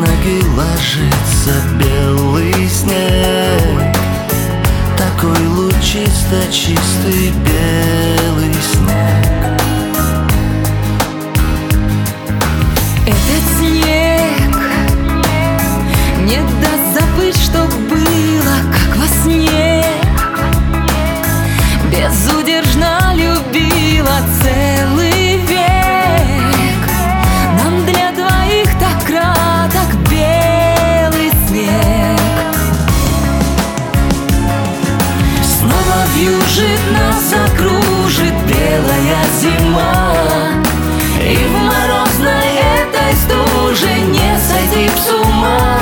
ноги ложится белый снег, такой лучисто чистый белый снег. Этот снег не даст забыть, что было, как во сне. Безудержно любила целый век. Нам для двоих так краток белый снег. Снова вьюжит нас, окружит белая зима, и в морозной этой стуже не сойти с ума.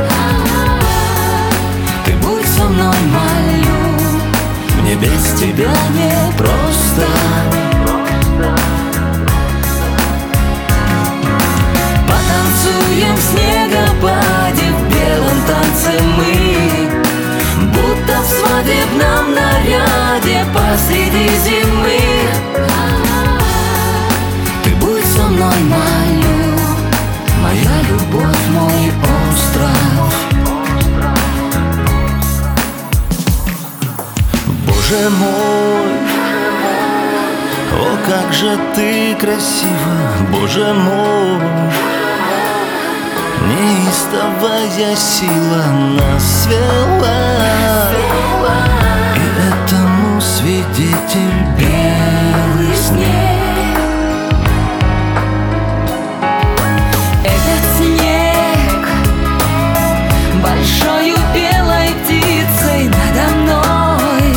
Ты будь со мной, молю, мне без тебя не просто. Потанцуем в снегопаде, в белом танце мы, будто в свадебном наряде посреди зимы. Ты будь со мной, молю, моя любовь, мой остров. Боже мой, о, как же ты красива, Боже мой, неистовая сила нас свела, и этому свидетель белый снег. Этот снег большою белой птицей надо мной,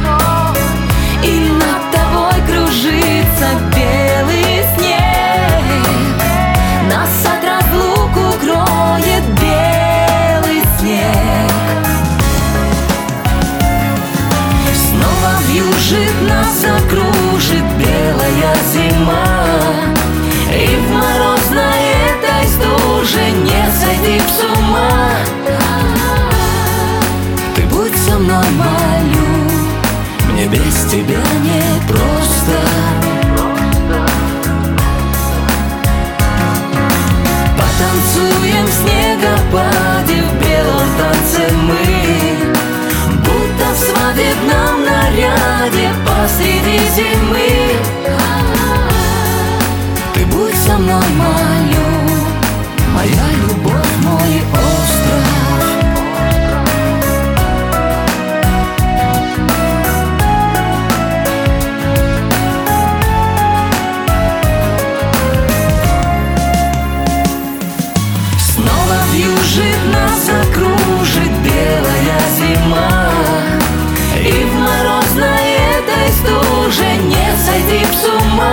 и над тобой кружится белый снег. Нас от разлук укроет белый снег. Снова вьюжит нас, окружит белая зима, и в морозной этой стуже не сойти с ума. Ты будь со мной, молю, мне без тебя не просто. Потанцуем в снегопаде, в белом танце мы, будто в свадебном наряде посреди зимы. Ты будь со мной, молю, моя любовь, мой остров. Снова вьюжит нас, окружит белая зима, и в морозной этой стуже не сойти с ума.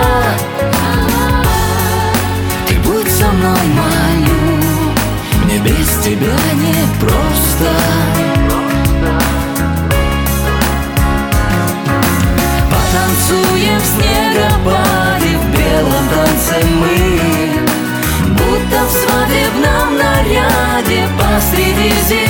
Ты будь со мной, молю, мне без тебя не просто. Потанцуем в снегопаде, в белом танце мы, будто в свадебном наряде посреди зимы.